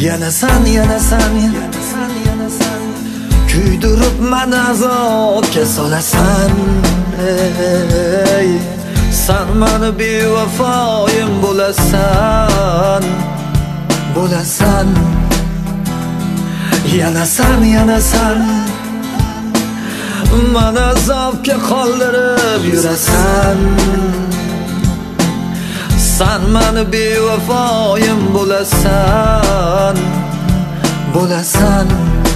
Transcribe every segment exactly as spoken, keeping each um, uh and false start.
Yana san, yana san, yana san, yana san kuydirib meni azobga solasan. Ey, sen meni bevafoyim bo'lasan, bo'lasan. Yana san, yana san meni azobga qoldirib yurasan. Sen meni bevafoyim bo'lasan, bo'lasan.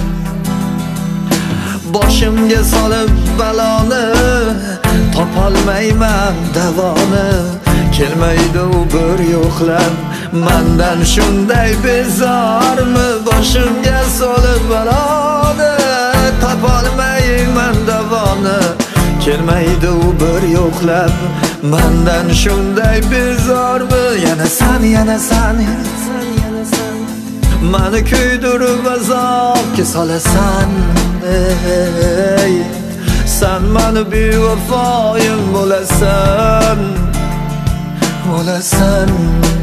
Boshimga solib baloni topolmayman davoni. Kelmaydi u bir yo'qlab mendan shunday bezormi? Boshimga solib baloni topolmayman davoni. Kelmaydi u bir yo'qlab mendan shunday bezormi? Yana san, yana san, yana san, yana san meni kuydirib azobga solasan. Ey, sen meni bevafoyim bo'lasan, bo'lasan.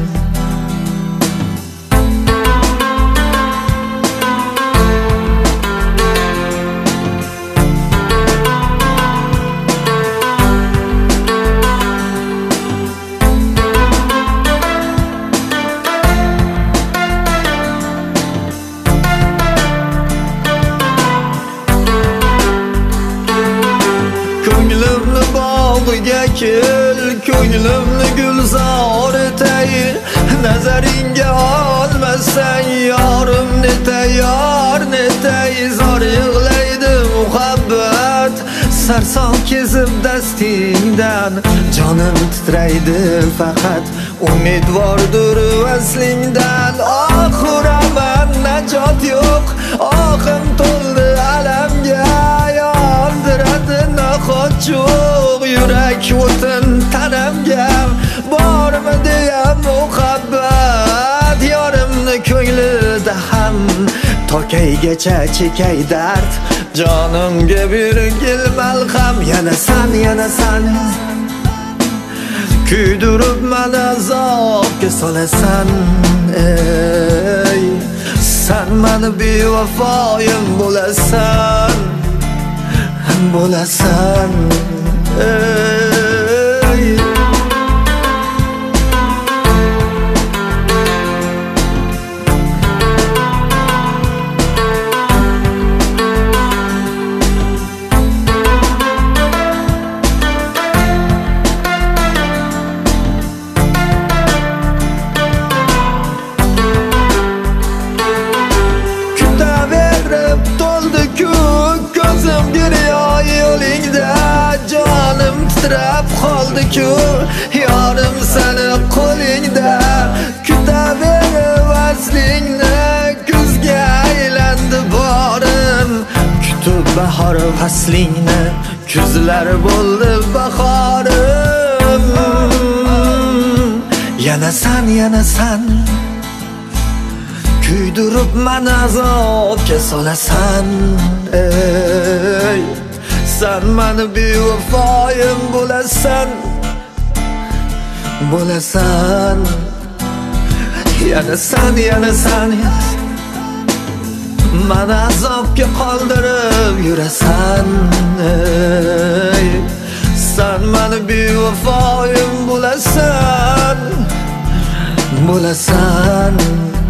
Ko'nglimni bog'iga kel, ko'nglimni gulzor etay. Nazaringga olmasang yorim netay, yor netay. Zor yig'laydi muhabbat sarson kezib dastingdan. Jonim titraydi faqat umidvordir vaslingdan. Oh, uraman najot yo'q, ohim to'ldi alamga. Yondiradi noxo'choq yurak o'tin tanamga. Bormi deyam muhabbat yorimni ko'nglida ham. Tokaygacha chekay dard jonimga bergil malham. Yana san, yana san kuydirib meni azobga solasan. Ey, sen meni bevafoyim bo'lasan, bo'lasan. Ey, kutaverib to'ldi-ku ko'zim giryo yo'lingda. Jonim titrab qoldi-ku yorim seni qo'lingda. Kutaverib vaslingni kuzga aylandi borim. Kutib bahor faslingni kuzlar bo'ldi bahorim. Yana san, yana san kuydirib meni azobga solasan. Ey, sen meni bevafoyim bo'lasan, bo'lasan. Yana san, yana san meni azobga qoldirib yurasan. Ey, sen meni bevafoyim bo'lasan, bo'lasan.